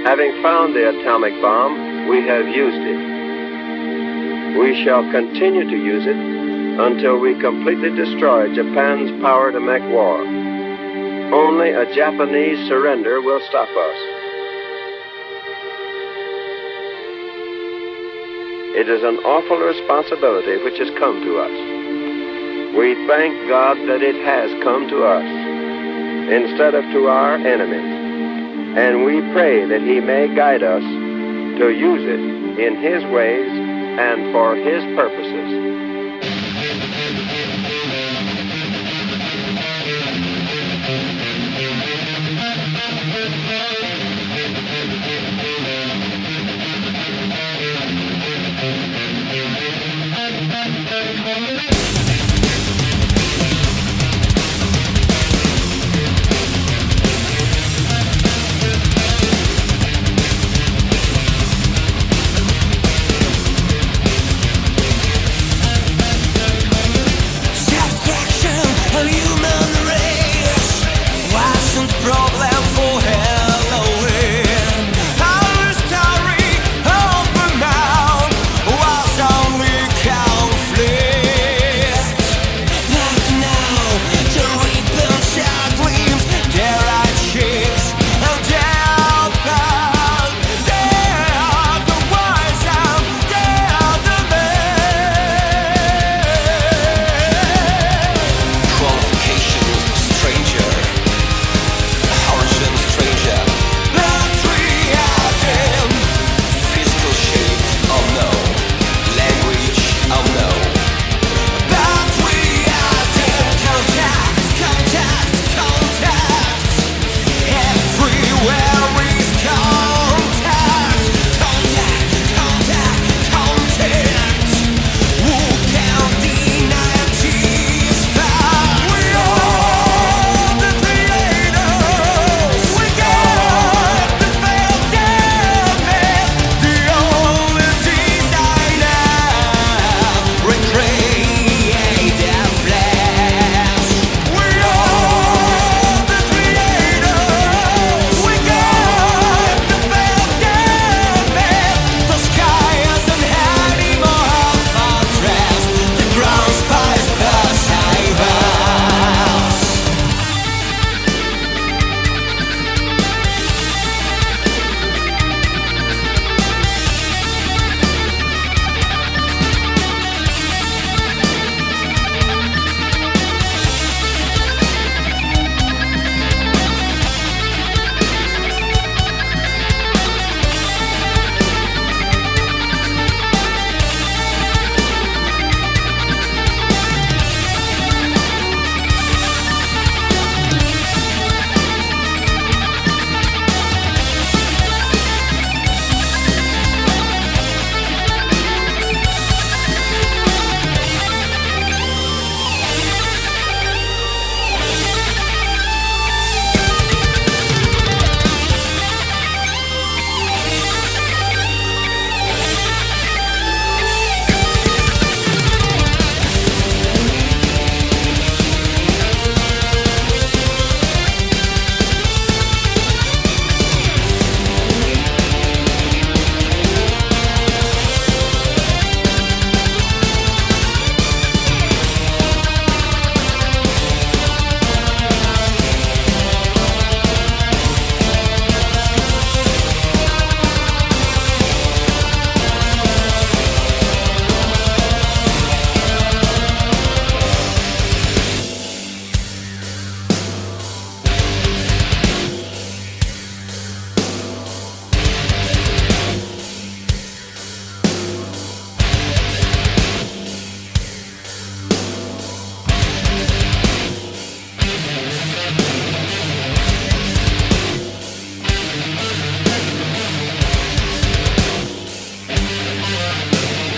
Having found the atomic bomb, we have used it. We shall continue to use it until we completely destroy Japan's power to make war. Only a Japanese surrender will stop us. It is an awful responsibility which has come to us. We thank God that it has come to us instead of to our enemies. And we pray that He may guide us to use it in His ways and for His purposes.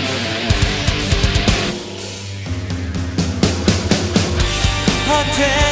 hotel.